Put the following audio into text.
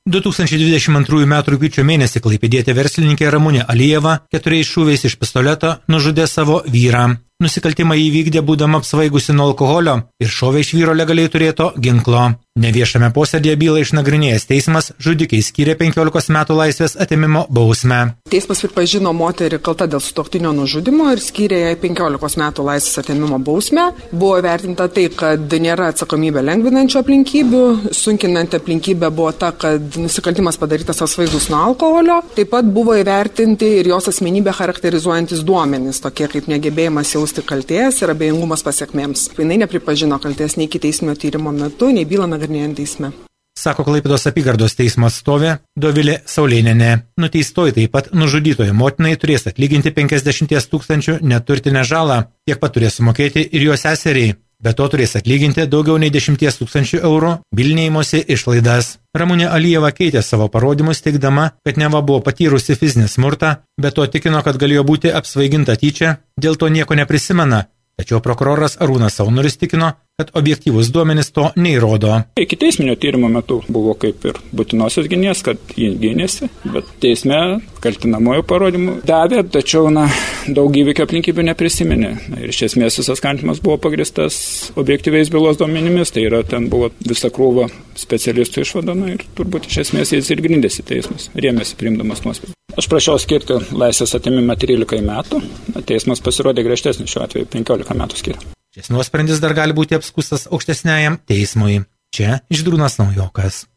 2022 m. rugpjūčio mėnesį klaipėdietė verslininkė Ramunė Alijeva 4 šūviais iš pistoleto nužudė savo vyrą. Nusikaltimą įvykdė būdama apsvaigusi nuo alkoholio ir šovė iš vyro legaliai turėto ginklo. Neviešame posėdėje bylą išnagrinėjęs teismas žudikai skyrė 15 metų laisvės atėmimo bausmę. Teismas pripažino moterį kalta dėl sutuoktinio nužudimo ir skyrė jai 15 metų laisvės atėmimo bausmę. Buvo vertinta tai, kad nėra atsakomybę lengvinančių aplinkybių, sunkinanti aplinkybė buvo ta, kad nusikaltimas padarytas apsvaigus nuo alkoholio. Taip pat buvo įvertinti ir jos asmenybę charakterizuojantis duomenys, tokie kaip negebėjimas jausti kaltės ir abejingumas pasiekmėms. Jinai nepripažino kaltės nei ikiteisminio tyrimo metu, nei bylą nagrinėjant teisme. Sako Klaipėdos apygardos teismo atstovė Dovilė Saulėnienė. Nuteistoji taip pat nužudytojo motinai turės atlyginti 50 000 neturtinę žalą, tiek pat turės sumokėti ir jo seseriai. Be to turės atlyginti daugiau nei 10 000 eurų bylinėjimosi išlaidas. Ramunė Alijeva keitė savo parodymus, teigdama, kad neva buvo patyrusi fizinį smurtą, be to tikino, kad galėjo būti apsvaiginta tyčia, dėl to nieko neprisimena. Tačiau prokuroras Arūnas Saunuris tikino, kad objektyvus duomenys to neįrodo. Ikiteisminio tyrimo metu buvo kaip ir būtinosios gynės, kad jį gynėsi, bet teisme kaltinamojo parodymų davė, tačiau daug įvykio aplinkybių neprisiminė. Ir iš esmės visas kaltinimas buvo pagristas objektyviais bylos duomenimis, tai yra ten buvo visa krūva specialistų išvada ir turbūt iš esmės jis ir grindėsi teismas, rėmėsi priimdamas nuosprendį. Aš prašiau skirti laisvės atėmimą 13 metų, teismas pasirodė griežtesnis šiuo atveju 15 metų skiria. Šis nuosprendis dar gali būti apskųstas aukštesniajam teismui. Čia Žydrūnas Naujokas.